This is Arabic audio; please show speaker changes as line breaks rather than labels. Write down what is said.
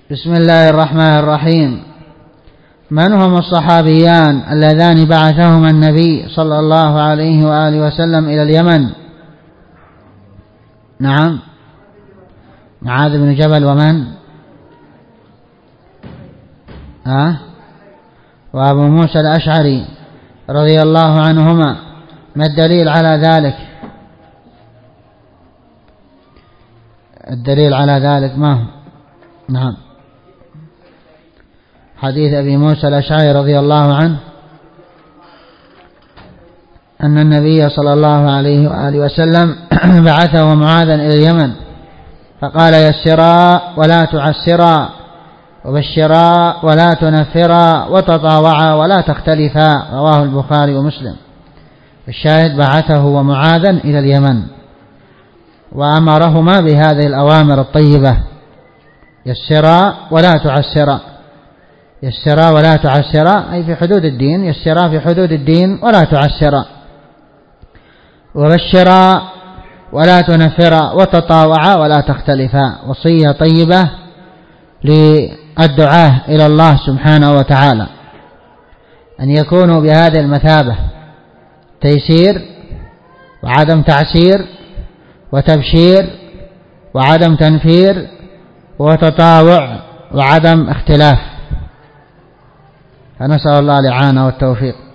بسم الله الرحمن الرحيم. من هم الصحابيان اللذان بعثهما النبي صلى الله عليه وآله وسلم إلى اليمن؟ نعم، معاذ بن جبل ومن؟ وأبو موسى الأشعري رضي الله عنهما. ما الدليل على ذلك؟ الدليل على ذلك ما هو؟ نعم، حديث أبي موسى الأشعري رضي الله عنه أن النبي صلى الله عليه وآله وسلم بعثه معاذا إلى اليمن فقال: يسرا ولا تعسرا، وبشرا ولا تنفرا، وتطاوعا ولا تختلفا. رواه البخاري ومسلم. الشاهد: بعثه ومعاذا إلى اليمن وأمرهما بهذه الأوامر الطيبة: يسرا ولا تعسرا. يسرا ولا تعسرا أي في حدود الدين، يسرا في حدود الدين ولا تعسرا. وبشرا ولا تنفرا، وتطاوعا ولا تختلفا. وصية طيبة للدعاة إلى الله سبحانه وتعالى أن يكونوا بهذه المثابة: تيسير وعدم تعسير، وتبشير وعدم تنفير، وتطاوع وعدم اختلاف. فنسأل الله الإعانة والتوفيق.